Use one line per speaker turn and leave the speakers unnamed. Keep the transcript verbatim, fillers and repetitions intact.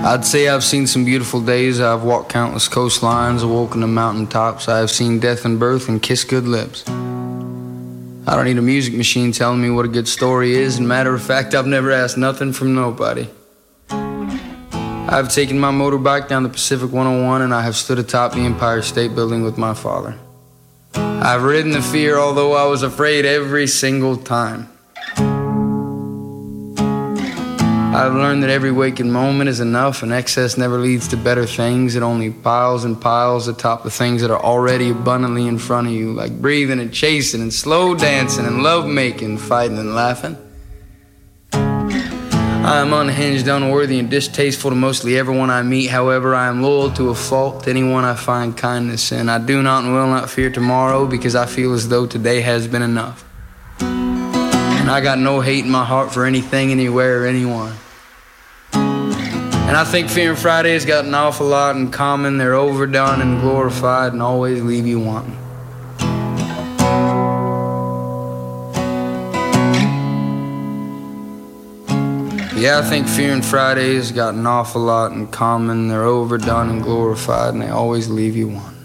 I'd say I've seen some beautiful days. I've walked countless coastlines, awoken to mountain tops. I have seen death and birth and kissed good lips. I don't need a music machine telling me what a good story is. And matter of fact, I've never asked nothing from nobody. I've taken my motorbike down the Pacific one oh one, and I have stood atop the Empire State Building with my father. I've ridden the fear, although I was afraid every single time. I've learned that every waking moment is enough, and excess never leads to better things. It only piles and piles atop the things that are already abundantly in front of you, like breathing and chasing and slow dancing and love making, fighting and laughing. I am unhinged, unworthy, and distasteful to mostly everyone I meet. However, I am loyal to a fault to anyone I find kindness in. I do not and will not fear tomorrow, because I feel as though today has been enough. And I got no hate in my heart for anything, anywhere, or anyone. And I think Fear and Friday's got an awful lot in common. They're overdone and glorified and always leave you wanting. Yeah, I think Fear and Friday's got an awful lot in common. They're overdone and glorified, and they always leave you wanting.